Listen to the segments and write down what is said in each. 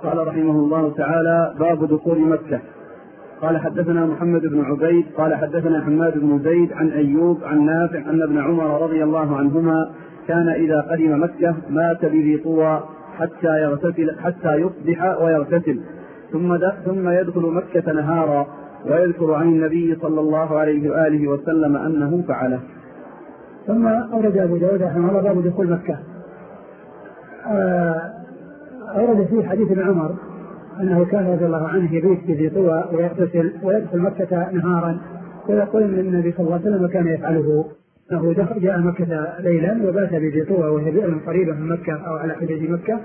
قال رحمه الله تعالى: باب دخول مكة. قال حدثنا محمد بن عبيد قال حدثنا حماد بن زيد عن أيوب عن نافع أن ابن عمر رضي الله عنهما كان إذا قدم مكة مات بذي طوى حتى يصبح ويغتسل ثم يدخل مكة نهارا، ويذكر عن النبي صلى الله عليه وآله وسلم أنه فعله. ثم أورد أبو داود رحمه الله باب دخول مكة. أورد فيه حديث ابن عمر أنه كان رضي الله عنه يبيت بذي طوى ويغتسل ويدخل مكة نهارا، ويقول أن النبي صلى الله عليه وسلم كان يفعله، أنه جاء مكة ليلا وبات بذي طوى وهي بئر قريبة من مكة أو على حدود مكة،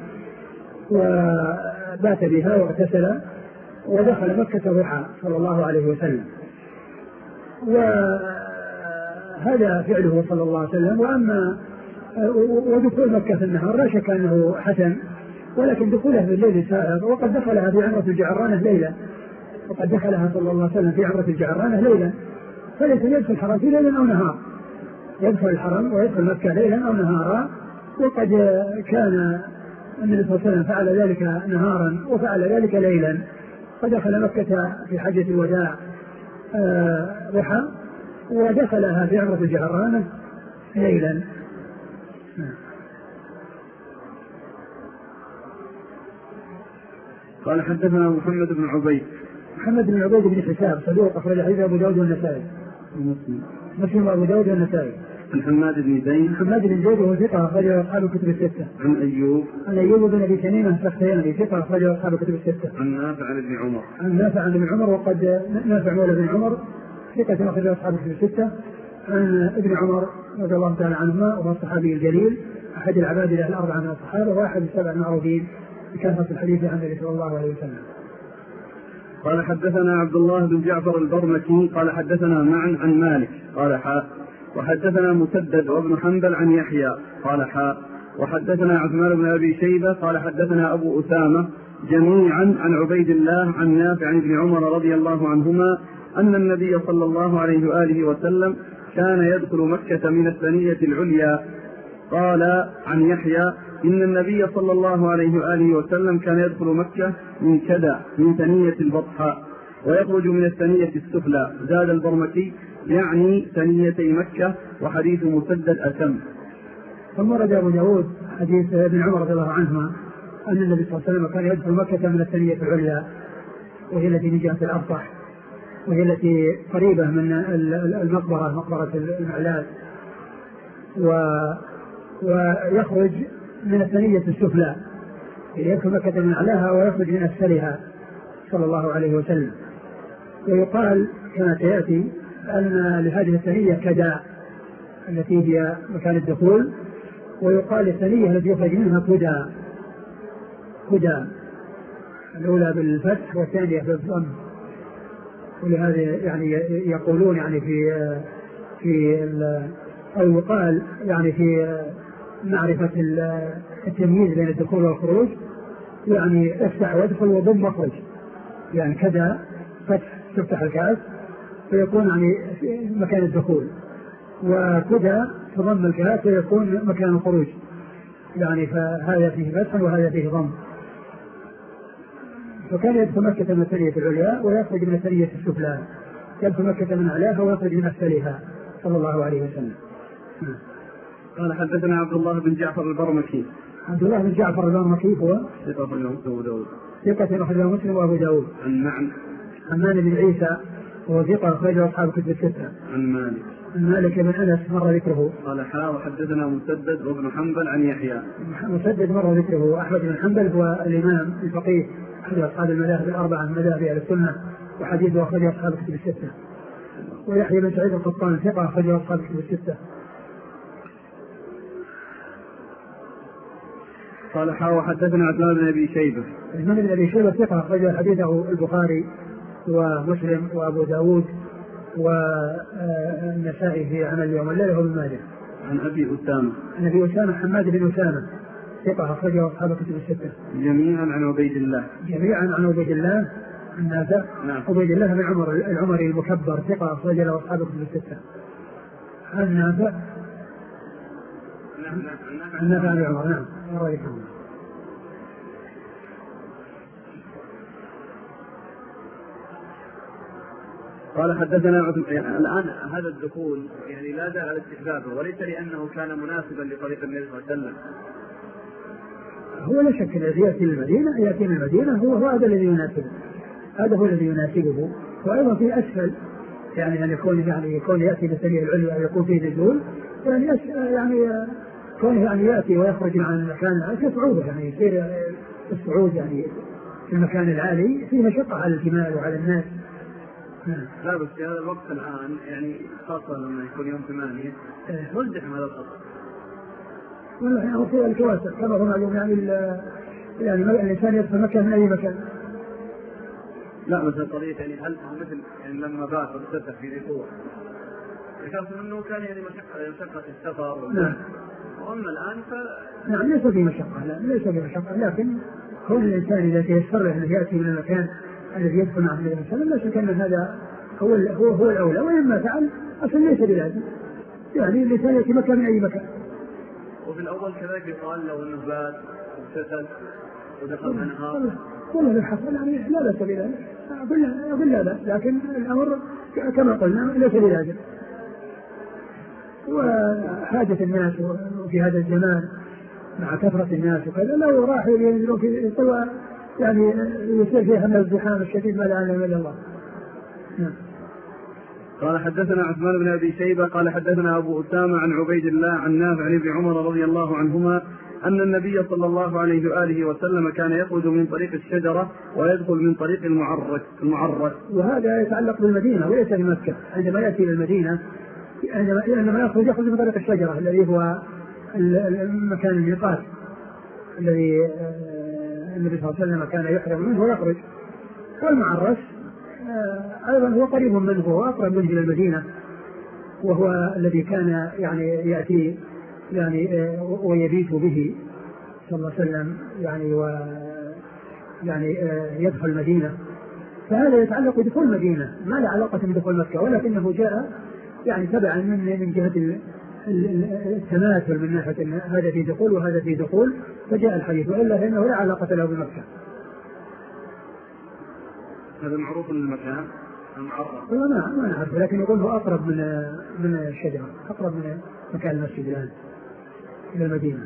وبات بها واغتسل ودخل مكة ضحى صلى الله عليه وسلم. وهذا فعله صلى الله عليه وسلم. وأما ودخول مكة في النهار لا شك أنه حسن، ولكن دخوله في الليل سائغ، وقد دخلها في عمرة الجعرانة ليلا، وقد دخلها صلى الله عليه وسلم في عمرة الجعرانة ليلا، فليس يدخل الحرم في ليلا أو نهار، يدخل الحرم ويدخل مكة ليلا أو نهارا. وقد كان النبي صلى الله عليه وسلم فعل ذلك نهارا وفعل ذلك ليلا، فدخل مكة في حجة الوداع ضحى، ودخلها في عمرة الجعرانة ليلا. قال حدثنا محمد بن عبيد بن حساب صدوق أخرج حديث أبو داود والنسائي، مسلم وأبو داود والنسائي. عن حماد بن زيد وهو ثقة أخرجه أصحاب الكتب الستة. عن أيوب بن أبي تميمة السختياني ثقة أخرجه أصحاب الكتب الستة. عن نافع عن ابن عمر وقد نافع مولى بن عمر ثقة أخرجه أصحاب الكتب الستة. عن ابن عمر رضي الله تعالى عنهما، وهو الصحابي الجليل أحد العبادلة الأربعة من الصحابة، وأحد السبع المعروفين بكثرة الحديث عن النبي صلى الله عليه وسلم. قال حدثنا عبد الله بن جعفر البرمكي قال حدثنا معا عن مالك قال حاء، وحدثنا مسدد وابن حنبل عن يحيى قال حاء، وحدثنا عثمان بن أبي شيبة قال حدثنا أبو أسامة جميعا عن عبيد الله عن نافع عن ابن عمر رضي الله عنهما أن النبي صلى الله عليه وآله وسلم كان يدخل مكة من الثنية العليا. قال عن يحيى إن النبي صلى الله عليه وآله وسلم كان يدخل مكة من كدى من ثنية البطحاء ويخرج من الثنية السفلى. زاد البرمكي يعني ثنيتي مكة، وحديث مسدد أتم. ثم ورد أبو داود حديث ابن عمر رضي الله عنهما أن النبي صلى الله عليه وسلم كان يدخل مكة من الثنية العليا، وهي التي من جهة الأبطح، وهي التي قريبة من مقبرة المعلات، ويخرج من الثنية السفلى، يدخل مكة من أعلاها ويخرج من أسفلها صلى الله عليه وسلم. ويقال كما سيأتي أن لهذه الثنية كداء التي هي مكان الدخول، ويقال الثنية التي يخرج منها كدى، الأولى بالفتح والثانية بالضم. ولهذا يعني يقولون يعني في أو يقال يعني في معرفة التمييز بين الدخول والخروج، يعني افتح وادخل وضم مخرج، يعني كذا فتح تفتح الكأس فيكون يعني مكان الدخول، وكذا تضم الكأس فيكون مكان الخروج، يعني فهذا فيه فتح وهذا فيه ضم. فكان يدخل مكة من الثنية العليا ويخرج من الثنية السفلى، يدخل مكة من أعلاها ويخرج من أسفلها صلى الله عليه وسلم. قال حدثنا عبد الله بن جعفر البرمكي هو ثقة أخرجه مسلم وأبو داود. عن مالك بن عيسى وهو ثقة أخرجه أصحاب الكتب الستة. عن مالك بن أنس مر ذكره. قال حاء، وحدثنا مسدد وابن حنبل عن يحيى. مسدد مر ذكره. أحمد بن حنبل هو الإمام الفقيه أحد أصحاب المذاهب الأربعة من مذاهب أهل السنة، وحديثه أخرجه أصحاب الكتب الستة. ويحيى بن سعيد القطان ثقة أخرجه أصحاب الكتب الستة. قال حاء، وحدثنا عثمان بن أبي شيبة ثقة أخرج حديثه البخاري ومسلم وأبو داود والنسائي في عمل يوم الليلة وابن ماجه. عن أبي أسامة حماد بن أسامة ثقة أخرجه أصحاب الكتب الستة. جميعا عن عبيد الله النافع. عبيد الله بن عمر العمري المكبر ثقة أخرجه أصحاب الكتب الستة. النافع عن عمر. نعم. قال حدثنا يعني الآن هذا الدخول يعني لا زال على استحبابه وليس لأنه كان مناسبا لطريق النبي صلى الله عليه وسلم. هو لا شك الذي يأتي للمدينة يأتي من المدينة هو هذا الذي يناسبه، هذا هو الذي يناسبه. وأيضا في أسفل يعني أن يكون يأتي للسريع العليا أو يكون فيه نزول يعني كونه يعني يأتي ويخرج عن المكان في صعوبة يعني يصير الصعود يعني في المكان العالي فيه مشقة على الجمال وعلى الناس. لا بس في هذا الوقت الآن يعني خاصة لما يكون يوم 8 مزدحم هذا الخط. والله يعني في الكواسع كما هو معلوم يعني الإنسان يدخل مكة من أي مكان. لا مثل قضية يعني هل مثل يعني لما بات وافتتح في ذكور ذكرت منه كان يعني مشقة السفر. نعم. وأما الآن نعم ليس في مشقة، لا ليس في مشقة، لكن كل الإنسان إذا تيسر له أن يأتي من المكان الذي يدخل معه النبي صلى الله عليه وسلم لا شك أن هذا هو الأولى، وإما فعل أصلا ليس بلازم يعني الإنسان يأتي مكان من أي مكان. وفي الأول كذلك يقال لو أنه بات واغتسل ودخل منها والله بالحصل يعني لا بأس بذلك، أقول لا بأس، لكن الأمر كما قلنا ليس بلازم. وحاجة الناس في هذا الزمان مع كثرة الناس وكذا لو راحوا ينزلوا في سوى يعني يصير فيها من الزحام الشديد ما لا يعلم الا الله. قال حدثنا عثمان بن ابي شيبه قال حدثنا ابو اسامه عن عبيد الله عن نافع عن ابن عمر رضي الله عنهما ان النبي صلى الله عليه واله وسلم كان يخرج من طريق الشجره ويدخل من طريق المعرس. وهذا يتعلق بالمدينه وليس بمكه. عندما ياتي الى المدينه عندما يخرج من طريق الشجره الذي هو المكان الميقات الذي النبي صلى الله عليه وسلم كان يحرم منه ويخرج. والمعرس أيضا هو قريب منه وأقرب منه إلى المدينة، وهو الذي كان يعني يأتي يعني ويبيت به صلى الله عليه وسلم يعني يدخل المدينة. فهذا يتعلق بدخول المدينة ما له علاقة بدخول مكة، ولكنه جاء يعني تبعا من جهة التماثل من ناحية هذا في دخول وهذا في دخول فجاء الحديث، وإلا فإنه لا علاقة له بمكة. هذا معروف المكان المعرف. ما نعرف، لكن يقول هو أقرب من الشجرة، أقرب من مكان المسجد الآن إلى المدينة.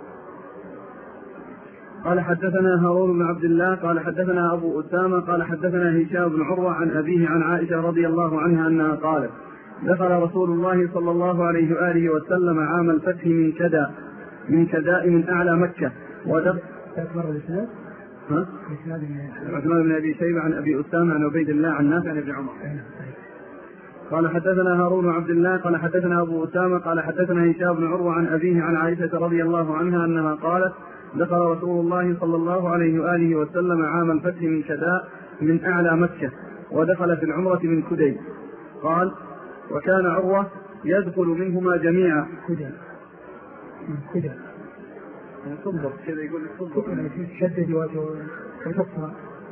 قال حدثنا هارون بن عبد الله قال حدثنا أبو أسامة قال حدثنا هشام بن عروة عن أبيه عن عائشة رضي الله عنها أنها قالت دخل رسول الله صلى الله عليه وآله وسلم عام الفتح من كداء من أعلى مكة تكبر الإسناد عثمان بن أبي شيبة عن أبي أسامة عن عبيد الله عن نافع عن ابن عمر. قال حدثنا هارون بن عبد الله قال حدثنا أبو أسامة قال حدثنا هشام بن عروة عن أبيه عن عائشة رضي الله عنها أنها قالت دخل رسول الله صلى الله عليه وآله وسلم عام الفتح من كداء من أعلى مكة ودخل في العمرة من كدي. قال وكان عروة يدخل منهما جميعا. كدى صدق كذا يقول صدق شدد وتقصى.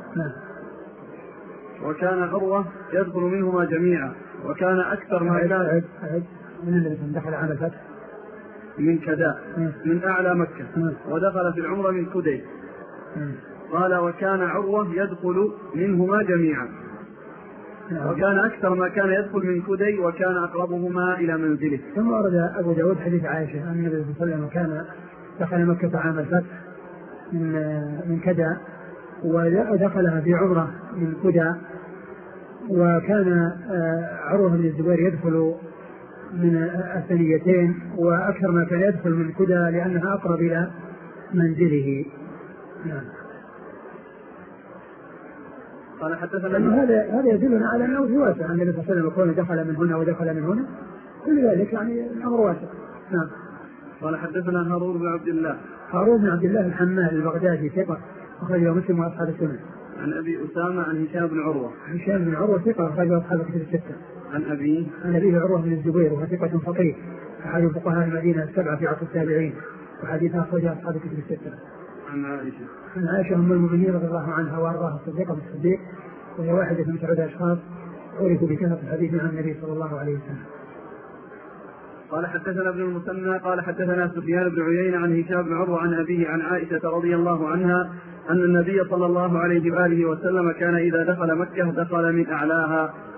وكان عروة يدخل منهما جميعا وكان أكثر ما كان من الذي دخل عام الفتح من كداء من أعلى مكة ودخل في العمرة من كدي. قال وكان عروة يدخل منهما جميعا وكان أكثر ما كان يدخل من كدي وكان أقربهما إلى منزله. ثم ورد أبو داود حديث عائشة أن النبي صلى الله عليه وسلم كان دخل مكة عام الفتح من كدى ودخلها في عمرة من كدى، وكان عروة بن الزبير يدخل من الثنيتين وأكثر ما كان يدخل من كدى لأنها أقرب إلى منزله. قال حدثنا هذا يدلنا على أنه في واسع النبي صلى الله عليه وسلم يقول دخل من هنا ودخل من هنا، كل ذلك يعني الأمر واسع. نعم. قال حدثنا هارون بن عبد الله الحمال البغدادي ثقة أخرجه مسلم وأصحاب السنن. عن أبي أسامة عن هشام بن عروة ثقة أخرجه أصحاب الكتب الستة. عن أبيه عروة بن الزبير وهو ثقة فقيه أحد فقهاء المدينة السبعة في عصر التابعين وحديثها أخرجه أصحاب الكتب الستة. عن عائشة أم المؤمنين رضي الله عنها وأرضاها الصديقة بالصديق، وهي واحدة من 7 أشخاص عرفوا بكثرة الحديث عن النبي صلى الله عليه وسلم. قال حدثنا ابن المثنى قال حدثنا سفيان بن عيينة عن هشام بن عروة عن أبيه عن عائشة رضي الله عنها أن النبي صلى الله عليه وآله وسلم كان إذا دخل مكة دخل من أعلاها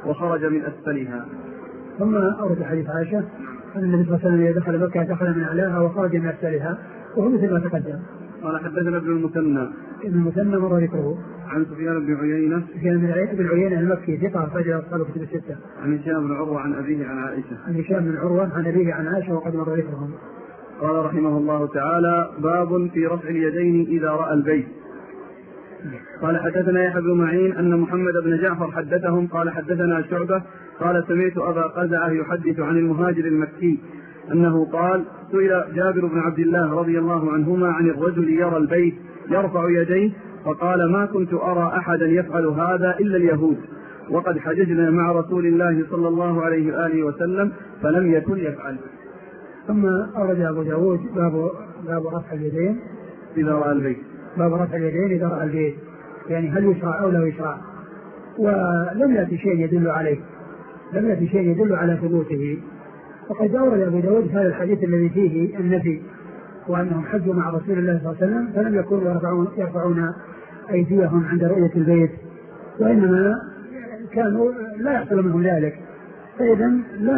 وخرج من أسفلها. ثم أورد حديث عائشة أن النبي صلى الله عليه وسلم إذا دخل مكة دخل من أعلاها وخرج من أسفلها، وهو مثل ما تقدم. قال حدثنا ابن المثنى. ابن المثنى مر ذكره. عن سفيان بن عيينة. سفيان بن عيينة المكي ثقة أخرج أصحاب الكتب الستة. عن هشام بن عروة عن أبيه عن عائشة. عن هشام بن عروة عن أبيه عن عائشة وقد مر ذكرهم. قال رحمه الله تعالى: باب في رفع اليدين إذا رأى البيت. قال حدثنا يحيى بن معين أن محمد بن جعفر حدثهم قال حدثنا شعبة قال سمعت أبا قزعة يحدث عن المهاجر المكي أنه قال: سئل جابر بن عبد الله رضي الله عنهما عن الرجل يرى البيت يرفع يديه، فقال: ما كنت أرى أحدا يفعل هذا إلا اليهود، وقد حججنا مع رسول الله صلى الله عليه وآله وسلم فلم يكن يفعل. ثم أورد أبو داود باب رفع اليدين إذا رأى البيت. باب رفع اليدين إذا رأى البيت، يعني هل يشرع أو لا يشرع، ولم يأتي شيء يدل عليه، لم يأتي شيء يدل على ثبوته. وقد أورد أبو داود هذا الحديث الذي فيه النفي وأنهم حجوا مع رسول الله صلى الله عليه وسلم فلم يكونوا يرفعون أيديهم عند رؤية البيت، وإنما كانوا لا يحصل منهم ذلك، فإذا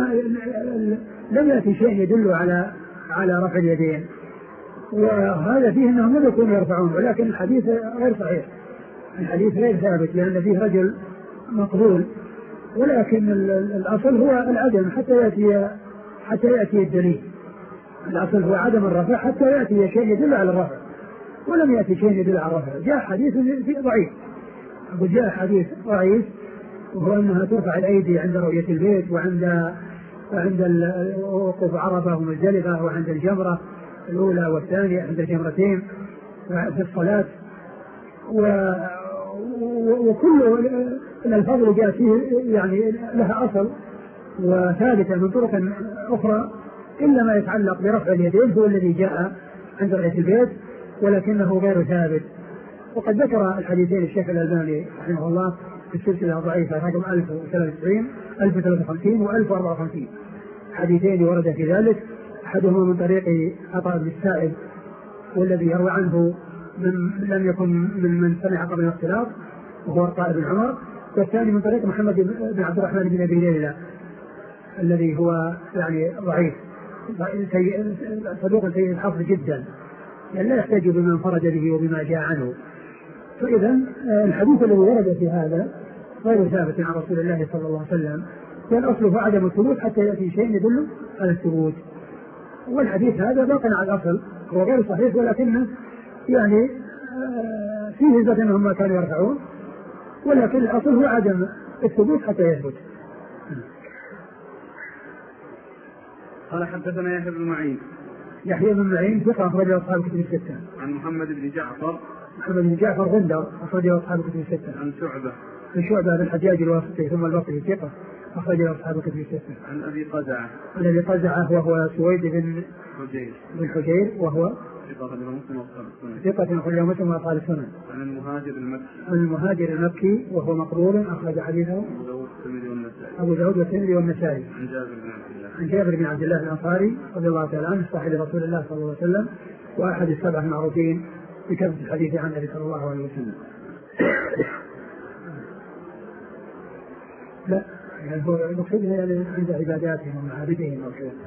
لم يأتي شيء يدل على رفع اليدين، وهذا فيه أنهم لم يكونوا يرفعون، ولكن الحديث غير صحيح، الحديث غير ثابت لأن فيه رجل مقبول، ولكن الأصل هو العدم حتى يأتي الدليل. الأصل هو عدم الرفع حتى يأتي شيء يدل على الرفع، ولم يأتي شيء يدل على الرفع. جاء حديث ضعيف، وجاء حديث ضعيف وهو أنها ترفع الأيدي عند رؤية البيت وعند وقوف عرفة ومزدلفة وعند الجمرة الأولى والثانية عند الجمرتين في الصلاة، وكل الألفاظ اللي جاءت فيه يعني لها أصل وثابتة من طرق أخرى، إلا ما يتعلق برفع اليدين هو الذي جاء عند رؤية البيت ولكنه غير ثابت. وقد ذكر الحديثين الشيخ الألباني رحمه الله في السلسلة الضعيفة رقم 1053 و 1054 حديثين ورد في ذلك، أحدهما من طريق عطاء بن السائب والذي يروى عنه لم يكن من سمع قبل الاختلاط وهو عطاء بن عمر، والثاني من طريق محمد بن عبد الرحمن بن أبي ليلى الذي هو يعني ضعيف صدوق سيء الحفظ جدا، يعني لا يحتاج بما انفرد به وبما جاء عنه. فإذا الحديث الذي ورد في هذا غير ثابت عن رسول الله صلى الله عليه وسلم، والأصل هو عدم الثبوت حتى يأتي شيء يدل على الثبوت، والحديث هذا باق على الأصل هو غير صحيح، ولكنه يعني فيه ذات أنهم ما كانوا يرفعون، ولكن الأصل هو عدم الثبوت حتى يثبت. قال حدثنا يحيى بن معين. يحيى بن معين ثقة أخرج أصحاب الكتب الستة. عن محمد بن جعفر. محمد بن جعفر غندر أخرج أصحاب الكتب الستة. عن شعبة. عن شعبة بن الحجاج الواسطي ثم البصري ثقة أخرج أصحاب الكتب الستة. عن أبي قزعة. عن أبي قزعة وهو سويد بن حجير وهو ثقة أخرج مسلم وأصحاب السنن. عن المهاجر المكي. عن المهاجر المكي وهو مقبول أخرج حديثه أبو داود والترمذي والنسائي. عن جابر بن عبد الله الأنصاري رضي الله تعالى عنه صاحب رسول الله صلى الله عليه وسلم وأحد السبع المعروفين بكثرة الحديث عن النبي صلى الله عليه وسلم. لا يعني هو المقصود يعني عند عباداتهم ومعابدهم أو شيء.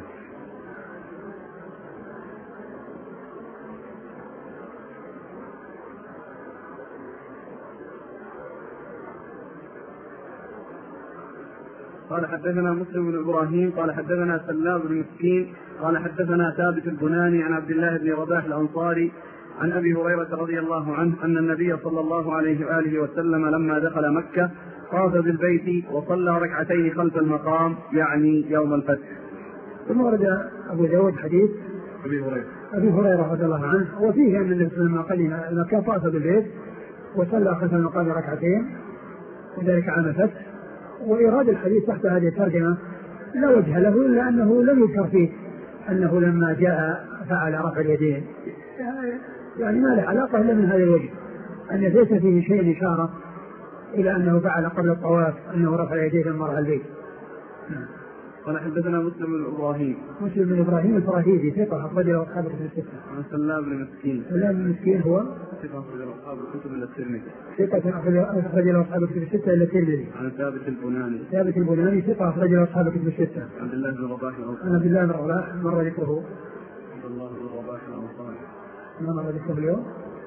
قال حدثنا مسلم بن إبراهيم قال حدثنا سلام بن مسكين قال حدثنا ثابت البناني عن عبد الله بن رباح الأنصاري عن أبي هريرة رضي الله عنه أن النبي صلى الله عليه وآله وسلم لما دخل مكة طاف بالبيت وصلى ركعتين خلف المقام يعني يوم الفتح. ثم ورد أبو داود حديث أبي هريرة رضي الله عنه وفيه أن النبي صلى الله عليه وسلم لما كان طاف بالبيت وصلى خلف المقام ركعتين وذلك عام الفتح. وإيراد الحديث تحت هذه الترجمة لا وجه له إلا أنه لم يذكر فيه أنه لما جاء فعل رفع اليدين، يعني ما له علاقة إلا من هذا الوجه أن ليس فيه شيء إشارة إلى أنه فعل قبل الطواف أنه رفع يديه لما رأى البيت. قال حدثنا مسلم بن إبراهيم. مسلم بن إبراهيم الفراهيدي ثقة أخرج له أصحاب الكتب الستة. عن سلام بن مسكين. سلام بن مسكين هو ثقة أخرج له أصحاب الكتب إلا الترمذي. ثقة أخرج له أصحاب الكتب الستة إلا الترمذي. عن ثابت البناني. ثابت البناني ثقة أخرج له أصحاب الكتب الستة. عبد الله بن رباح. عن عبد الله بن رباح مر ذكره. عبد الله بن رباح الأنصاري. ما مر ذكره اليوم؟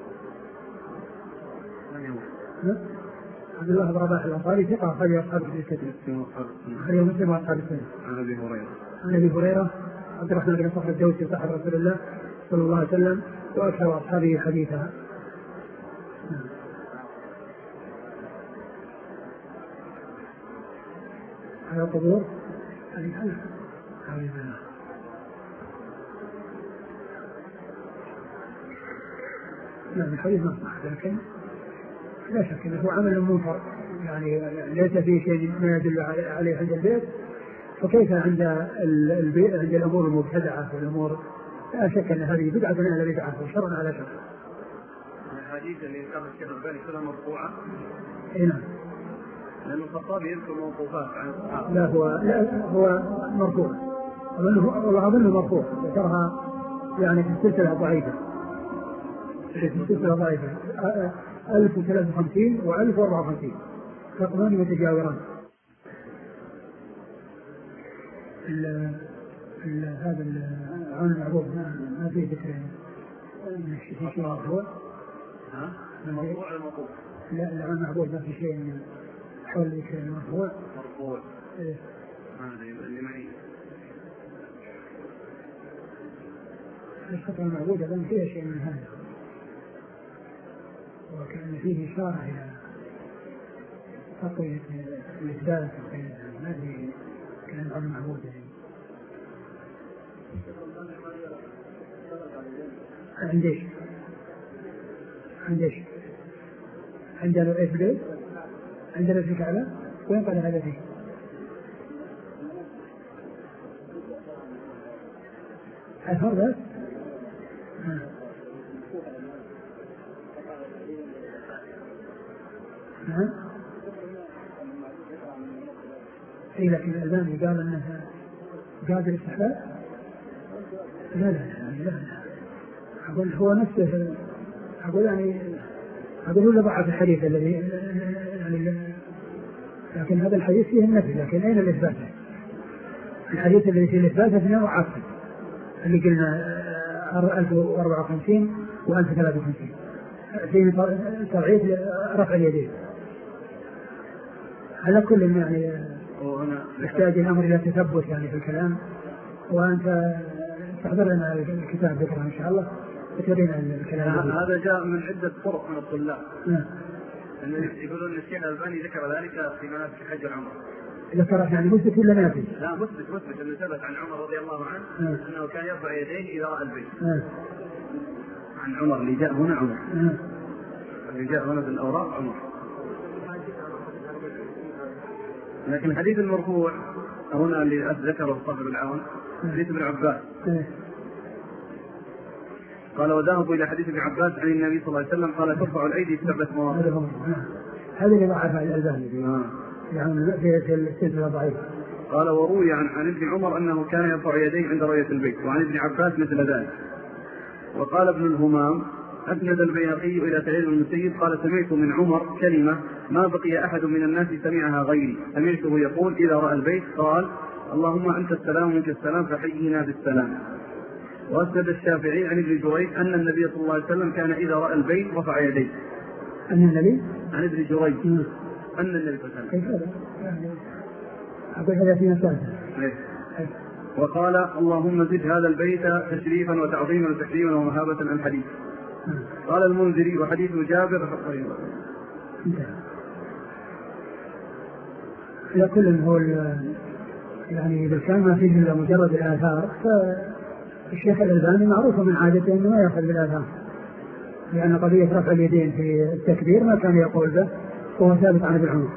عبد الله بن رباح الأنصاري ثقة أخرج له أصحاب الكتب الستة. أخرج مسلم وأصحاب السنة. عن أبي هريرة. عن أبي هريرة عبد الرحمن بن صخر الدوسي صاحب رسول الله صلى الله عليه وسلم وأكثر أصحابه حديثا. على القبور نعم الحديث ما صح، لكن لا شك أنه عمل منكر يعني ليس فيه شيء ما يدل عليه عند البيت، فكيف عند البيت عند الأمور المبتدعة والأمور لا شك أن هذه بدعة على بدعة وشر على شر. الحديث اللي ذكر الشيخ الألباني كلها مرفوعة. نعم. لأن الخطابي يذكر موقوفات عن الصحابة. لا هو مرفوع. أظنه مرفوع ذكرها يعني في السلسلة ضعيفة. في السلسلة ضعيفة 1053 و1054 رقمان متجاوران. هذا العون المعبود ما فيه ذكر في شيء مرفوع. المرفوع الموقوف. لا العون المعبود ما في شيء حول ذكر المرفوع. مرفوع. إيه. هذا اللي الخطأ المعبود أظن فيها شيء من هذا، وكان فيه إشارة إلى تقوية الإثبات ما في كلام عن المعبود يعني. عنديش عندنا إيش البيت عندنا في الكعبة وين قال هذا فيه؟ الفرد بس. نعم. إيه لكن الألباني قال أنها قادر استحباب. لا أقول هو نفسه أقول يعني أقول له ضعف الحديث الذي يعني لكن هذا الحديث فيه النفي، لكن أين الإثبات؟ الحديث الذي فيه الإثبات 2 اللي قلنا 1054 و1053 فيه ترعيد رفع اليدين. على كل يعني يحتاج الأمر إلى تثبت يعني في الكلام، وأنت تحضر لنا الكتاب ذكره إن شاء الله وترينا الكلام. هذا جاء من عدة طرق من الطلاب. يقولون أن الشيخ الألباني ذكر ذلك في مناسك الحج والعمرة. ذكر يعني مثبت ولا نافي؟ لا مثبت أنه ثبت عن عمر رضي الله عنه أنه كان يرفع يديه إذا رأى البيت. عن عمر اللي جاء هنا عمر. اللي جاء هنا بالأوراق عمر. لكن الحديث المرفوع هنا اللي ذكره صاحب العون حديث ابن عباس. قال وذهبوا إلى حديث ابن عباس عن النبي صلى الله عليه وسلم قال ترفع الأيدي في 7 مواضع. هذا اللي ضعف الألباني يعني في السلسلة ضعيف. قال وروي عن ابن عمر أنه كان يرفع يديه عند رؤية البيت، وعن ابن عباس مثل ذلك. وقال ابن الهمام أسند البيهقي إلى سعيد بن المسيب قال سمعت من عمر كلمة ما بقي أحد من الناس سمعها غيري، سمعته يقول إذا رأى البيت قال اللهم أنت السلام ومنك السلام فحينا بالسلام. وأسند الشافعي عن ابن جريج أن النبي صلى الله عليه وسلم كان إذا رأى البيت رفع يديه. أن النبي عن ابن جريج أن النبي صلى الله عليه وسلم أقول هذا في مسألة. وقال اللهم زد هذا البيت تشريفا وتعظيما وتكريما ومهابة الحديث. قال المنذري وحديث جابر لا كل هو يعني إذا كان ما فيه إلا مجرد الآثار فالشيخ الألباني معروف من عادته أنه ما يأخذ بالآثار، لأن قضية رفع اليدين في التكبير ما كان يقول به وهو ثابت عن ابن عمر.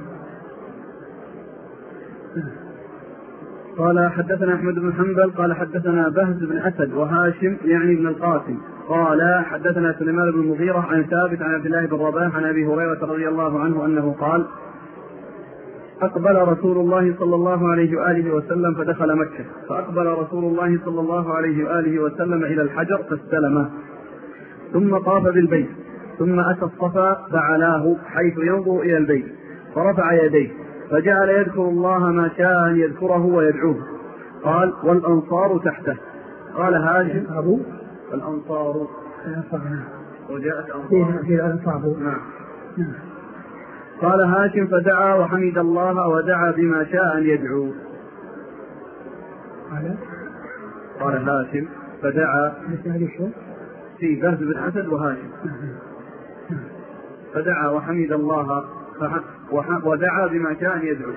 قال حدثنا أحمد بن حنبل قال حدثنا بهز بن أسد وهاشم يعني بن القاسم قال حدثنا سليمان بن المغيرة عن ثابت عن عبد الله بن رباح عن أبي هريرة رضي الله عنه أنه قال أقبل رسول الله صلى الله عليه وآله وسلم فدخل مكة، فأقبل رسول الله صلى الله عليه وآله وسلم إلى الحجر فاستلمه، ثم طاف بالبيت، ثم أتى الصفا فعلاه حيث ينظر إلى البيت، فرفع يديه فجعل يذكر الله ما شاء أن يذكره ويدعوه. قال: والأنصار تحته. قال هاشم: الأنصار وجاءت أنصار. قال هاشم: فدعا وحمد الله ودعا بما شاء أن يدعو. قال هاشم: فدعا في بهز بن أسد وهاشم، فدعا وحمد الله ودعا بما شاء أن يدعو.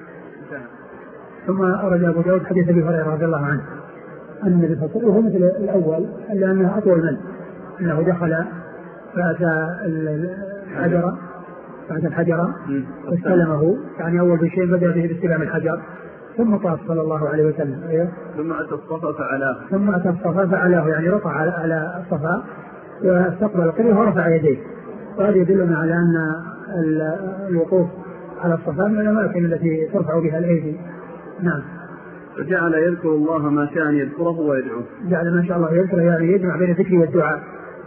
ثم أرد أبو داود حديث أبي هريرة رضي الله عنه أن النبي صلى الله عليه وسلم هو مثل الأول إلا أنه أطول منه، أنه دخل فأتى الحجر واستلمه، يعني أول بشيء بدأ به باستلام الحجر، ثم طاف صلى الله عليه وسلم، ثم أتى الصفا فعلاه، يعني رفع على الصفا واستقبل القبلة ورفع يديه. وهذا يدلنا على أن الوقوف على الصفا من الأماكن التي ترفع بها الأيدي. نعم. فجعل يذكر الله ما شاء أن يذكره ويدعوه. جعل ما شاء الله يذكره، يعني يجمع بين الذكر والدعاء.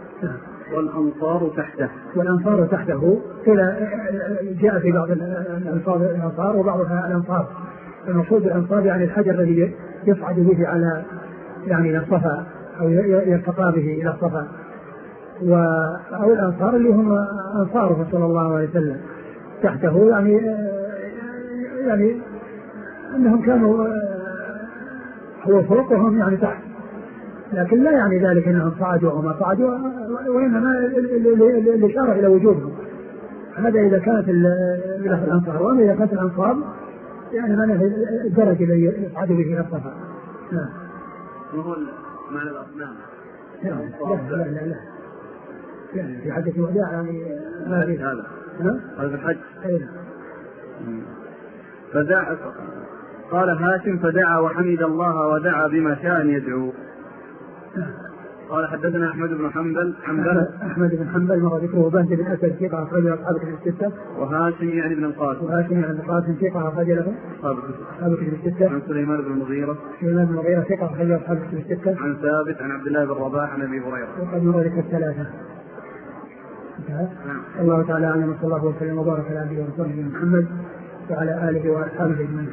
والأنصار تحته جاء في بعض الأنصار وبعضها الأنصار. المقصود بالأنصار يعني الحجر الذي يصعد به على يعني الصفا أو يرتقى به إلى الصفا، أو الأنصار اللي هم أنصاره صلى الله عليه وسلم تحته، يعني أنهم كانوا هو فوقهم يعني تحت، لكن لا يعني ذلك أنهم صعدوا وما صعدوا، وإنما الإشارة إلى وجودهم. هذا إذا كانت الأنصار، وأما إذا كانت الأنصار يعني معنى الدرجة الذي يصعد به إلى الصفا. نعم. وهو معنى الأصنام. لا يعني في حدث الوداع يعني ما في هذا. هذا الحج. فدعا. قال هاشم: فدعا وحمد الله ودعا بما شاء أن يدعو. قال: حدثنا أحمد بن حنبل مر ذكره بهز بن أسد ثقة أخرج له أصحاب الكتب الستة. وهاشم يعني بن القاسم ثقة أخرج له أصحاب الكتب الستة. عن سليمان بن المغيرة ثقة أخرج له أصحاب الكتب الستة. عن ثابت عن عبد الله بن رباح عن أبي هريرة. وقد مر ذكر الثلاثة. الله تعالى أعلم، صلى الله وسلم وبارك على عبده ورسوله محمد وعلى آله وأصحابه أجمعين.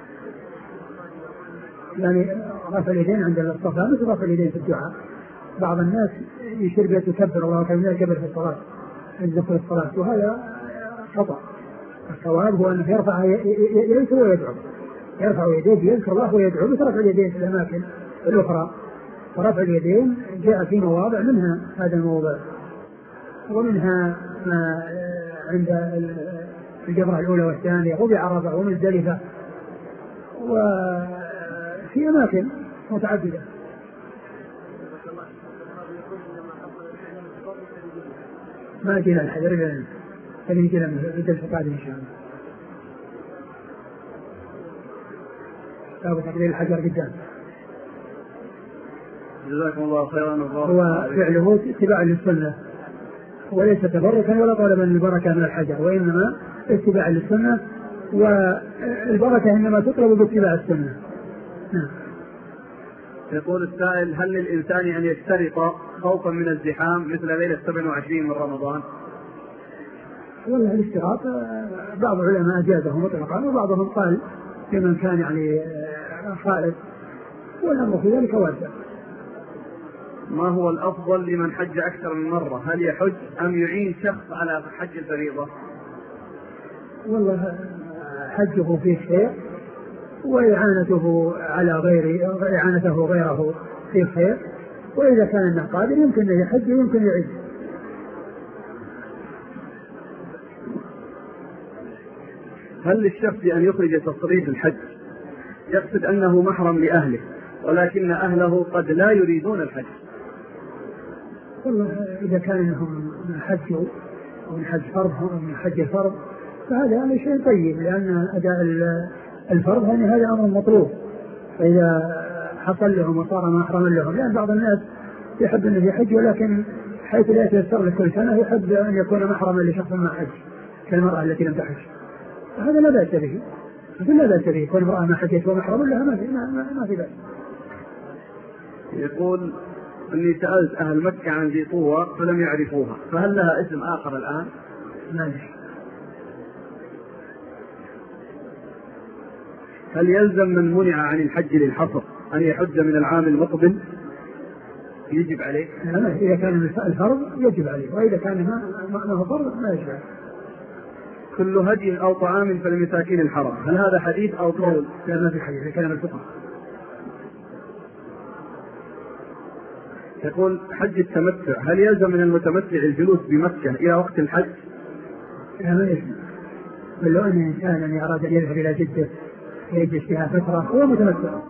يعني رفع اليدين عند الصفا مثل رفع اليدين في الدعاء. بعض الناس يشير بيتكبر الله كبير كبر في الصلاة عند دخول الصلاة، وهذا خطأ. الصواب هو أن يرفع يديه ويدعو، يرفع يديه يذكر الله ويدعو، مثل رفع اليدين في الأماكن الأخرى. فرفع اليدين جاء في مواضع، منها هذا الموضع، ومنها ما عند الجمرة الأولى والثانية وبعرفة ومزدلفة وفي أماكن متعددة. ما جينا الحجر الآن، فنجينا من الدرس القادم إن شاء الله. باب تقليل الحجر قدام. جزاكم الله خيرا. هو فعله اتباع للسنة، وليس تبركا ولا طلبا للبركة من الحجر، وإنما اتباع للسنة، والبركة إنما تطلب باتباع السنة. يقول السائل: هل للإنسان أن يشترط خوفا من الزحام مثل ليلة 27 من رمضان؟ والله الاشتراط بعض العلماء أجازه مطلقا، وبعضهم قال لمن كان يعني خائف، والأمر في ذلك واسع. ما هو الأفضل لمن حج أكثر من مرة؟ هل يحج أم يعين شخص على حج الفريضة؟ والله حجه فيه خير، وإعانته غيره فيه خير، وإذا كان انه قادر يمكن أن يحج ويمكن يعيد. هل للشخص أن يخرج تصريح الحج يقصد أنه محرم لأهله ولكن أهله قد لا يريدون الحج؟ والله إذا كان انهم حجوا ومن حج فرض ومن حج فرض فهذا شيء طيب، لأن أداء الفرض يعني هذا أمر مطلوب، فإذا حصل لهم وصار محرما لهم. لأن بعض الناس يحب أنه يحج، ولكن حيث لا يتيسر لكل سنة يحب أن يكون محرما لشخص ما حج، كالمرأة التي لم تحج. هذا لا بأس به، لا بأس به، كل امرأة ما حجت ومحرم لها ما في بأس. يقول اني سألت اهل مكة عن ذي طوى فلم يعرفوها، فهل لها اسم اخر الان؟ ماشي. هل يلزم من منع عن الحج للحصر ان يحج من العام المقبل؟ يجب عليه؟ إذا كان الفرض يجب عليه، وإذا كان ما هو فرض ما يجب عليه. كل هدي أو طعام فلمساكين الحرم، هل هذا حديث أو قول؟ لا ما في حديث، كلام الفقهاء. يقول حج التمتع، هل يلزم من المتمتع الجلوس بمكة إلى وقت الحج؟ لا ما يلزم، بل لو أن إنسانا أراد أن يذهب إلى جدة يجلس فيها فترة هو متمتع.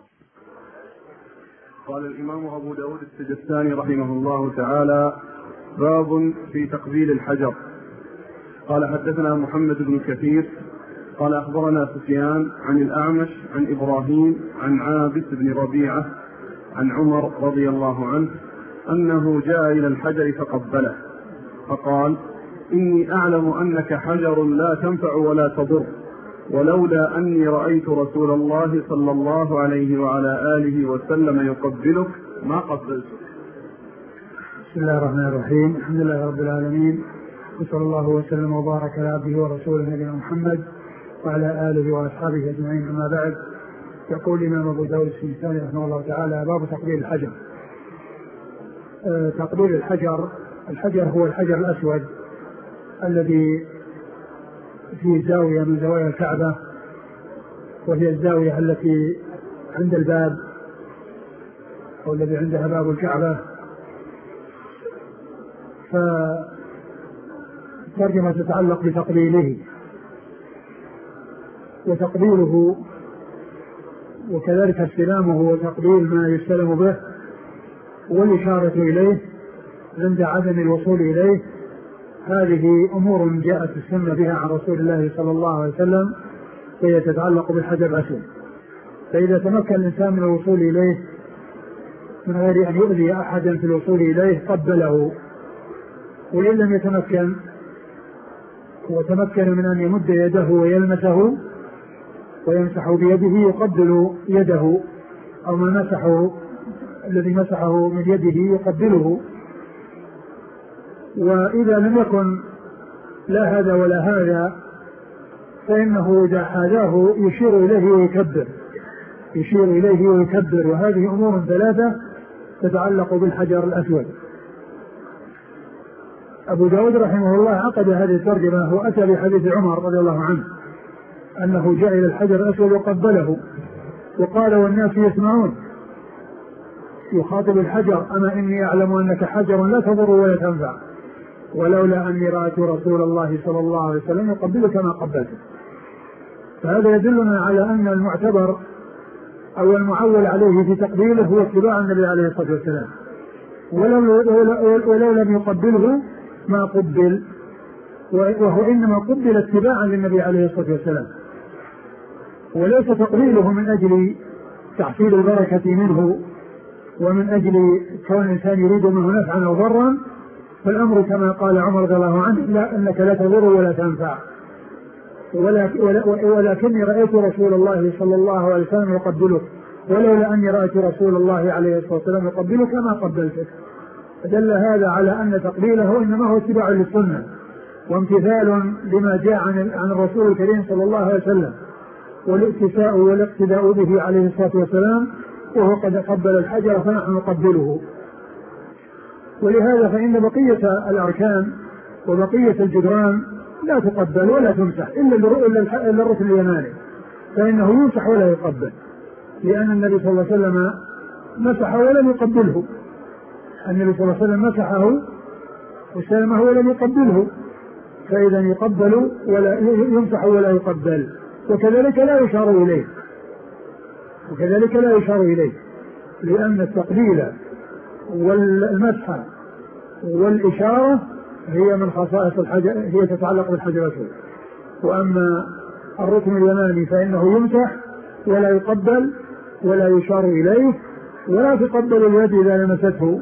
قال الإمام أبو داود السجستاني رحمه الله تعالى: باب في تقبيل الحجر. قال حدثنا محمد بن كثير قال أخبرنا سفيان عن الأعمش عن إبراهيم عن عابس بن ربيعة عن عمر رضي الله عنه أنه جاء إلى الحجر فقبله فقال: إني أعلم أنك حجر لا تنفع ولا تضر، ولولا أني رأيت رسول الله صلى الله عليه وعلى آله وسلم يقبلك ما قبلتك. بسم الله الرحمن الرحيم، الحمد لله رب العالمين، وصلى الله وسلم وبارك على عبده ورسوله نبينا محمد وعلى آله وأصحابه أجمعين، أما بعد. يقول الإمام أبو داود السجستاني رحمه الله تعالى: باب تقبيل الحجر. تقبيل الحجر هو الحجر الأسود الذي في زاوية من زوايا الكعبة، وهي الزاوية التي عند الباب أو الذي عندها باب الكعبة. فالترجمة تتعلق بتقبيله وتقبيله، وكذلك استلامه وتقبيل ما يستلم به، والإشارة إليه عند عدم الوصول إليه. هذه أمور جاءت السنة بها عن رسول الله صلى الله عليه وسلم، وهي تتعلق بالحجر الأسود. فإذا تمكن الإنسان من الوصول إليه من غير أن يؤذي أحدا في الوصول إليه قبله، وإن لم يتمكن وتمكن من أن يمد يده ويلمسه ويمسح بيده يقبل يده، أو ما مسحه الذي مسحه من يده يقبله. وإذا لم يكن لا هذا ولا هذا فإنه إذا حاذاه يشير إليه ويكبر، وهذه أمور ثلاثة تتعلق بالحجر الأسود. أبو داود رحمه الله عقد هذه الترجمة وأتى بحديث عمر رضي الله عنه أنه جاء إلى الحجر الأسود وقبله، وقال: والناس يسمعون، يخاطب الحجر: أما إني أعلم أنك حجر لا تضر ولا تنفع، ولولا أني رأيت رسول الله صلى الله عليه وسلم يقبلك ما قبلته. فهذا يدلنا على أن المعتبر أو المعول عليه في تقبيله هو اتباع النبي عليه الصلاة والسلام، ولو لم يقبله ما قبل، وهو إنما قبل اتباعا للنبي عليه الصلاة والسلام، وليس تقبيله من أجل تحصيل البركة منه ومن أجل كون الإنسان يريد منه نفعا أو ضرا. فالأمر كما قال عمر رضي الله عنه: لا أنك لا تضر ولا تنفع، ولكني رأيت رسول الله صلى الله عليه وسلم يقبلك، ولولا أني رأيت رسول الله عليه الصلاة والسلام يقبلك ما قبلتك. فدل هذا على أن تقبيله إنما هو اتباع للسنة وامتثال لما جاء عن الرسول الكريم صلى الله عليه وسلم، والاتساء والاقتداء به عليه الصلاة والسلام، وهو قد قبل الحجر فنحن نقبله. ولهذا فإن بقية الأركان وبقية الجدران لا تقبل ولا تمسح إلا الركن اليماني، فإنه يمسح ولا يقبل، لأن النبي صلى الله عليه وسلم مسح ولم يقبله. النبي صلى الله عليه وسلم مسحه وسلمه ولم يقبله، فإذا يقبل ولا يمسح ولا يقبل. وكذلك لا يشار إليه، لأن التقبيل والمسح والإشارة هي من خصائص الحجر، هي تتعلق بالحجر الأسود. وأما الركن اليماني فإنه يمسح ولا يقبل ولا يشار إليه، ولا تقبل اليد إذا لمسته،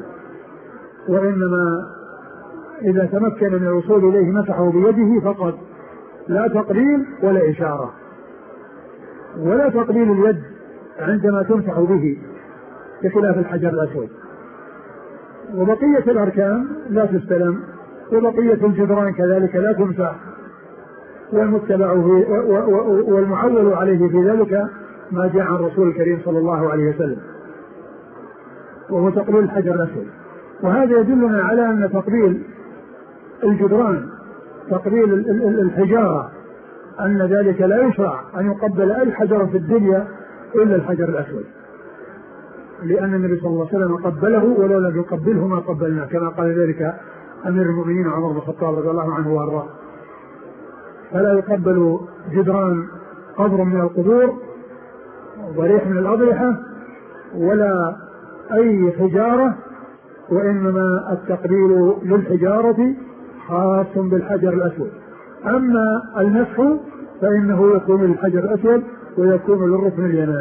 وإنما إذا تمكن من الوصول إليه مسحه بيده فقط، لا تقبيل ولا إشارة، ولا تقبيل اليد عندما تمسح به بخلاف الحجر الأسود. وبقية الأركان لا تستلم، وبقية الجدران كذلك لا تمسح، والمتبع والمعول عليه في ذلك ما جاء عن الرسول الكريم صلى الله عليه وسلم، وهو تقبيل الحجر الأسود. وهذا يدلنا على أن تقبيل الجدران، تقبيل الحجارة، أن ذلك لا يشرع أن يقبل أي حجر في الدنيا إلا الحجر الأسود، لأن النبي صلى الله عليه وسلم قبله ولو لم يقبله ما قبلناه، كما قال ذلك أمير المؤمنين عمر بن الخطاب رضي الله عنه وأرضاه. فلا يقبل جدران قبر من القبور ضريح من الأضرحة ولا أي حجارة، وإنما التقبيل للحجارة خاص بالحجر الأسود. أما المسح فإنه يكون للحجر الأسود ويكون للركن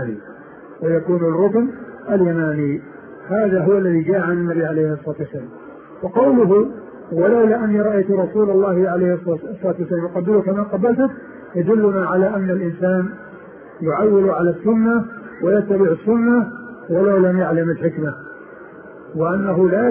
اليماني، هذا هو الذي جاء عن النبي عليه الصلاة والسلام. وقوله ولولا أني رأيت رسول الله عليه الصلاة والسلام يقبله كما قبلته يدلنا على أن الإنسان يعول على السنة ويتبع السنة ولو لم يعلم الحكمة، وأنه لا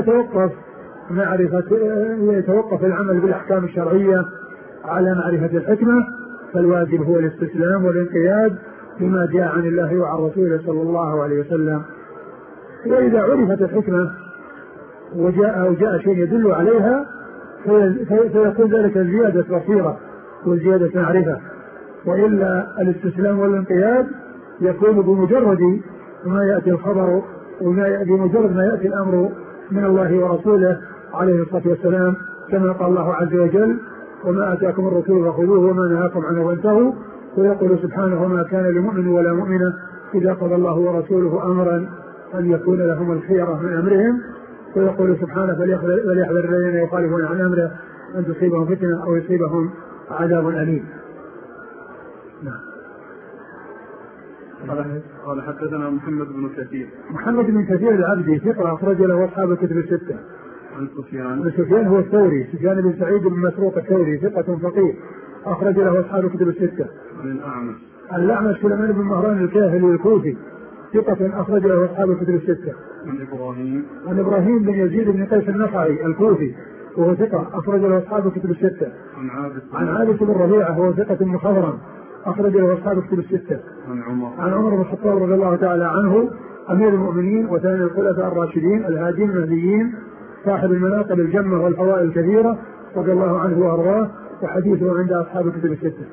يتوقف العمل بالأحكام الشرعية على معرفة الحكمة، فالواجب هو الاستسلام والانقياد بما جاء عن الله وعن رسوله صلى الله عليه وسلم. وإذا عرفت الحكمة وجاء شيء يدل عليها فيكون ذلك زيادة بصيرة وزيادة معرفة، وإلا الاستسلام والانقياد يكون بمجرد ما يأتي الخبر بمجرد ما يأتي الأمر من الله ورسوله عليه الصلاة والسلام، كما قال الله عز وجل وما آتاكم الرسول فخذوه وما نهاكم عنه فانتهوا. ويقول سبحانه وما كان لمؤمن ولا مؤمنة إذا قضى الله ورسوله أمرا أن يكون لهم الخيرة من أمرهم. ويقول سبحانه فليحذر الذين يخالفون عن أمره أن تصيبهم فتنة أو يصيبهم عذاب أليم. قال حدثنا محمد بن كثير العبدي ثقة أخرج له أصحاب الكتب الستة. عن سفيان هو الثوري، سفيان بن سعيد بن مسروق الثوري ثقة فقيه أخرج له أصحاب الكتب الستة. عن الأعمش سليمان بن مهران الكاهلي الكوفي ثقة أخرج له أصحاب الكتب الستة. عن إبراهيم بن يزيد بن قيس النخعي الكوفي وهو ثقة أخرج له أصحاب الكتب الستة. عن عابس بن ربيعة وهو ثقة مخضرم أخرج له أصحاب الكتب الستة. عن عمر بن الخطاب رضي الله تعالى عنه أمير المؤمنين وثاني الخلفاء الراشدين الهادين المهديين صاحب المناقب الجمة والفضائل الكثيرة رضي الله عنه وأرضاه، وحديثه عند أصحاب الكتب الستة.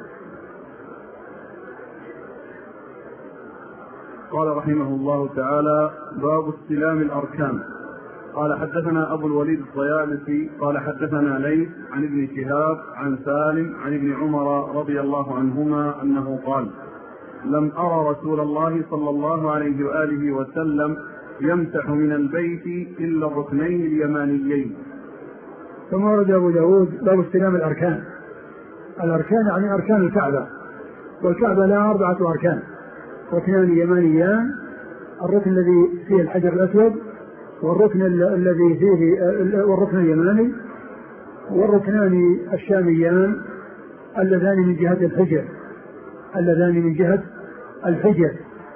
قال رحمه الله تعالى باب استلام الأركان. قال حدثنا أبو الوليد الطيالسي قال حدثنا ليث عن ابن شهاب عن سالم عن ابن عمر رضي الله عنهما أنه قال لم أرى رسول الله صلى الله عليه وآله وسلم يمسح من البيت إلا الركنين اليمانيين. ثم ورد أبو داود باب استلام الأركان. الأركان يعني أركان الكعبة، والكعبة لها 4 أركان، ركنان يمانيان، الركن الذي فيه الحجر الأسود والركن الذي فيه والركن اليماني، والركنان الشاميان اللذان من جهة الحجر،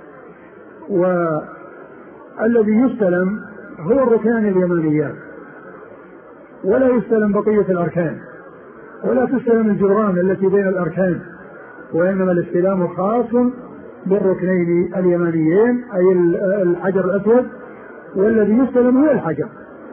والذي يستلم هو الركنان اليمانيان، ولا يستلم بقية الأركان، ولا تستلم الجدران التي بين الأركان، وإنما الاستلام خاص بالركنين اليمانيين أي الحجر الأسود، والذي يستلم هو الحجر،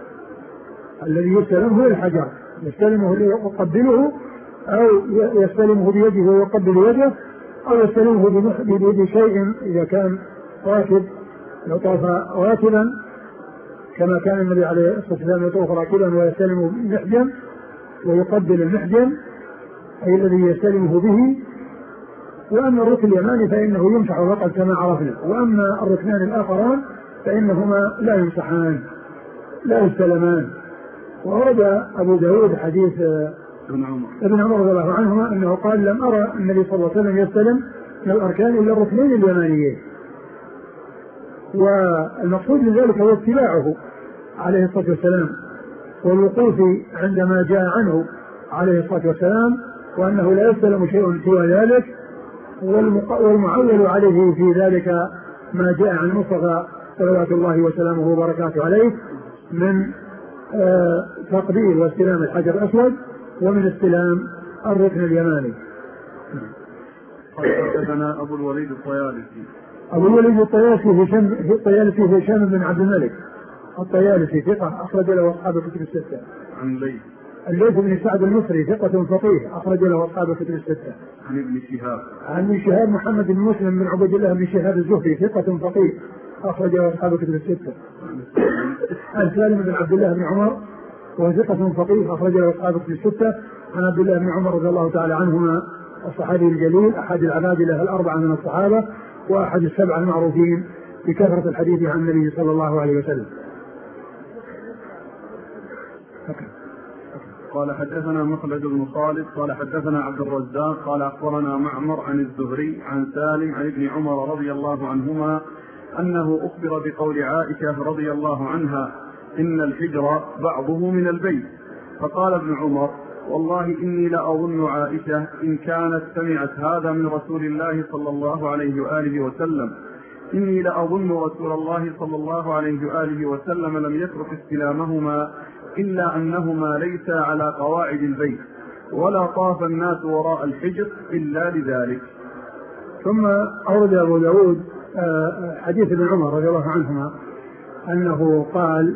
يستلمه ليقبله أو يستلمه بيده ويقبل يده، أو يستلمه بيد شيء إذا كان راكب، لو طاف راكبا كما كان النبي عليه الصلاة والسلام يطوف راكبا ويستلم محجم ويقبل المحجم أي الذي يستلمه به. وأما الركن اليماني فإنه يمسح فقط كما عرفنا، وأما الركنان الآخران فإنهما لا يمسحان لا يستلمان. وورد أبو داود حديث ابن عمر رضي الله عنهما أنه قال لم أرى النبي صلى الله عليه وسلم يستلم من الأركان إلا الركنين اليمانيين، والمقصود من ذلك هو اتباعه عليه الصلاة والسلام والوقوف عندما جاء عنه عليه الصلاة والسلام وأنه لا يستلم شيء سوى ذلك، والمعول عليه في ذلك ما جاء عن المصطفى صلوات الله وسلامه وبركاته عليه من تقبيل واستلام الحجر الأسود ومن استلام الركن اليماني. حدثنا أبو الوليد الطيالسي. أبو الوليد الطيالسي هشام بن عبد الملك الطيالسي ثقة أخرج له أصحاب الكتب الستة. عن الليث بن سعد المصري ثقة فقيه أخرج له أصحاب الكتب الستة. عن ابن شهاب. عن ابن شهاب محمد بن مسلم بن عبد الله بن شهاب الزهري ثقة فقيه أخرج له أصحاب الكتب الستة. عن سالم بن عبد الله بن عمر وهو ثقة فقيه أخرج له أصحاب الكتب الستة. عن عبد الله بن عمر رضي الله تعالى عنهما الصحابي الجليل أحد العبادلة الأربعة من الصحابة وأحد السبعة المعروفين بكثرة الحديث عن النبي صلى الله عليه وسلم. قال حدثنا مخلد بن خالد قال حدثنا عبد الرزاق قال أخبرنا معمر عن الزهري عن سالم عن ابن عمر رضي الله عنهما أنه أخبر بقول عائشة رضي الله عنها إن الحجر بعضه من البيت، فقال ابن عمر والله إني لأظن عائشة إن كانت سمعت هذا من رسول الله صلى الله عليه وآله وسلم إني لأظن رسول الله صلى الله عليه وآله وسلم لم يترك استلامهما إلا أنهما ليس على قواعد البيت ولا طاف الناس وراء الحجر إلا لذلك. ثم أورد أبو داود حديث ابن عمر رضي الله عنهما أنه قال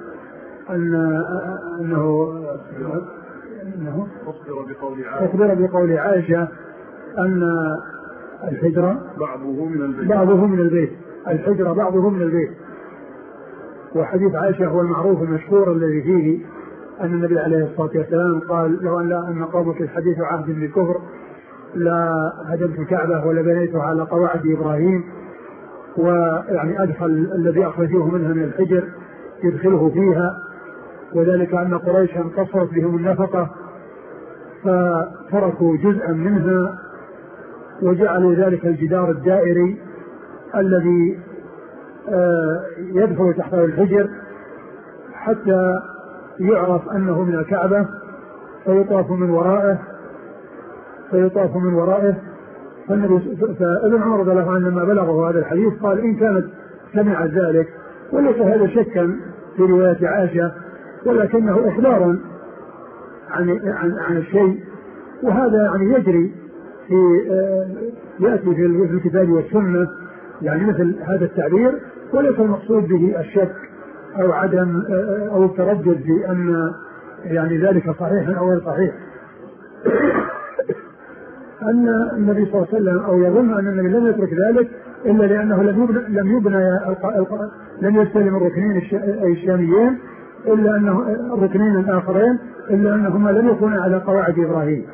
أنه أخبر بقول عائشة أن الحجر بعضه من البيت الحجر بعضه من البيت. وحديث عائشة هو المعروف المشهور الذي فيه أن النبي عليه الصلاة والسلام قال لو أن قومك الحديث عهد بالكفر لا هدمت الكعبة ولا بنيتها على قواعد إبراهيم، ويعني أدخل الذي أخرجوه منها من الحجر يدخله فيها، وذلك أن قريشا قصرت بهم النفقة فتركوا جزءا منها وجعلوا ذلك الجدار الدائري الذي يدخل تحته الحجر حتى يعرف أنه من الكعبة فيطاف من ورائه. فابن عمر رضي الله عنه لما بلغه هذا الحديث قال إن كانت سمعت ذلك، وليس هذا شكا في رواية عائشة ولكنه إخبار عن الشيء، وهذا يعني يجري يأتي في الكتاب والسنة يعني مثل هذا التعبير، وليس المقصود به الشك أو عدم أو التردد في أن يعني ذلك صحيح أو غير صحيح. أن النبي صلى الله عليه وسلم أو يظن أن النبي لم يترك ذلك إلا لأنه لم يستلم الركنين الشاميين إلا أنه الركنين الآخرين إلا أنهما لم يكونا على قواعد إبراهيم،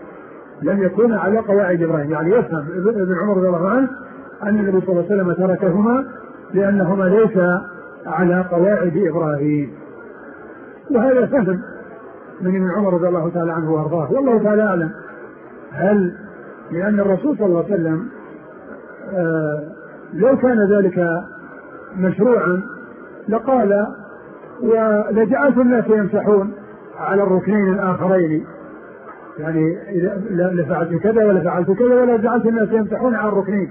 يعني يفهم ابن عمر رضي الله عنه أن النبي صلى الله عليه وسلم تركهما لأنهما ليس على قواعد إبراهيم. وهذا فهم من ابن عمر رضي الله تعالى عنه وارضاه، والله تعالى أعلم. هل لأن الرسول صلى الله عليه وسلم لو كان ذلك مشروعا لقال ولجعلت الناس يمسحون على الركنين الآخرين، يعني لفعلت كذا ولا فعلت كذا ولا جعلت الناس يمسحون على الركنين.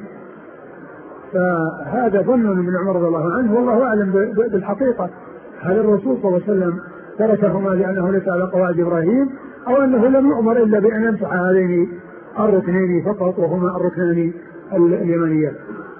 فهذا ظن من عمر رضي الله عنه، والله أعلم بالحقيقة هل الرسول صلى الله عليه وسلم تركهما لأنه ليس على قواعد إبراهيم أو أنه لم يؤمر إلا بأن يمسح هذين الركنين فقط وهما الركنان اليمانيان.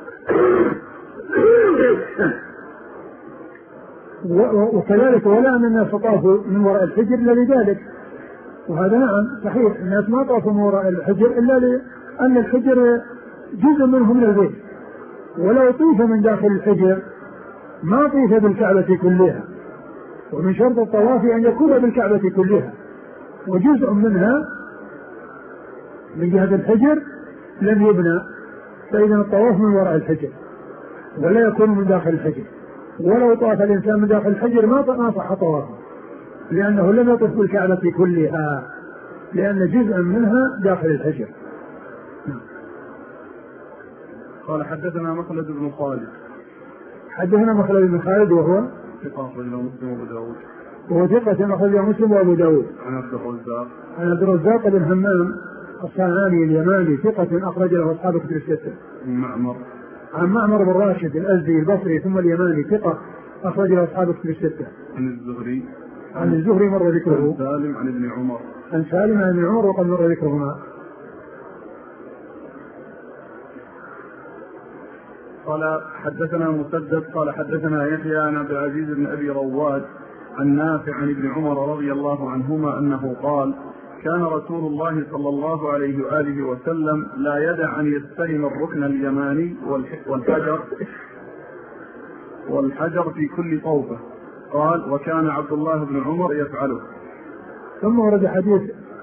وكذلك ولا أن الناس طافوا من وراء الحجر إلا لذلك، وهذا نعم صحيح الناس ما طافوا من وراء الحجر إلا لأن الحجر جزء منه من البيت، ولو طيف من داخل الحجر ما طيف بالكعبة كلها، ومن شرط الطواف أن يكون بالكعبة كلها، وجزء منها من جهة الحجر لم يبنى، فإذا الطواف من وراء الحجر ولا يكون من داخل الحجر. ولو طاف الإنسان من داخل الحجر ما صح طوافه، لأنه لم يطف بالكعبة كلها، لأن جزءا منها داخل الحجر. قال حدثنا مخلد بن خالد. حدثنا مخلد بن خالد وهو ثقة أخرجه مسلم وأبو داود. وهو ثقة أخرجه مسلم وأبو داود. عن عبد الرزاق. عن عبد الرزاق بن همام الصنعاني اليماني ثقة أخرج له أصحاب الكتب الستة. عن معمر بن راشد الأزدي البصري ثم اليماني ثقة أخرج له أصحاب الكتب الستة. عن الزهري مر ذكره. عن سالم عن ابن عمر وقد مر ذكرهما. قال حدثنا مسدد قال حدثنا يحيى عن عبد العزيز بن أبي رواد عن نافع عن ابن عمر رضي الله عنهما أنه قال كان رسول الله صلى الله عليه وآله وسلم لا يدع أن يستلم الركن اليماني والحجر في كل طوفة. قال وكان عبد الله بن عمر يفعله. ثم ورد حديث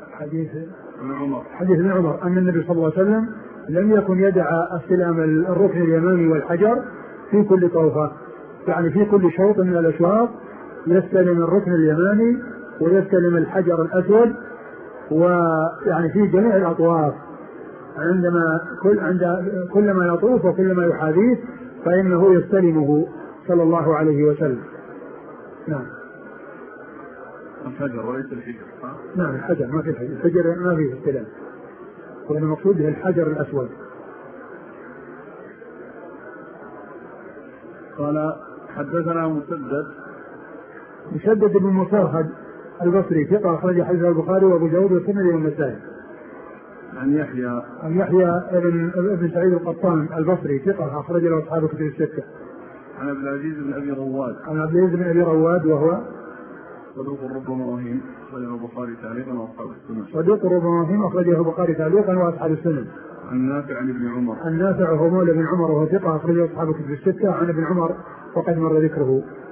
ابن عمر أن النبي صلى الله عليه وسلم لم يكن يدع استلام الركن اليماني والحجر في كل طوفة، يعني في كل شوط من الأشواط يستلم الركن اليماني ويستلم الحجر الأسود، ويعني في جميع الأطواف كلما يطوف وكلما يحاذيه فإنه يستلمه صلى الله عليه وسلم. نعم. الحجر وليس الحجر. نعم الحجر ما في الحجر ما فيه استلام، والمقصود به الحجر الأسود. قال حدثنا مسدد بن مصرهد البصري ثقة أخرج حديث البخاري وأبو داود والترمذي والنسائي. عن يحيى بن سعيد القطان البصري ثقة أخرج له أصحاب الكتب الستة. عن عبد العزيز بن أبي رواد وهو صدوق ربما وهم أخرجه البخاري تعليقا وأصحاب السنن. صدوق ربما وهم أخرجه البخاري تعليقا وأصحاب السنن. عن نافع عن ابن عمر. عن نافع وهو مولى بن عمر وهو ثقة أخرجه أصحاب الكتب الستة. عن ابن عمر وقد مر ذكره.